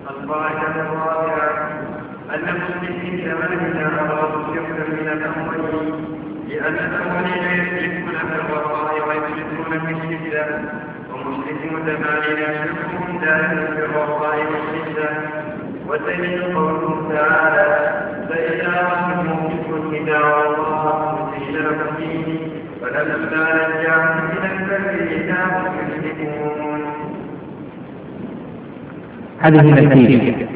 القاعدة الرابعة أن المسلمين إذا أرادوا شركا من الأمرين لأن الأولين يشركون في الرخاء ويشركون في الشدة، ومسلم زماننا شركهم دائما في الرخاء والشدة. ودليل قوله تعالى: فإذا رحموا في كل دعوى الله مخلصين فيه فلما نجاهم من البر إذا هم يشركون. هذه النتيجة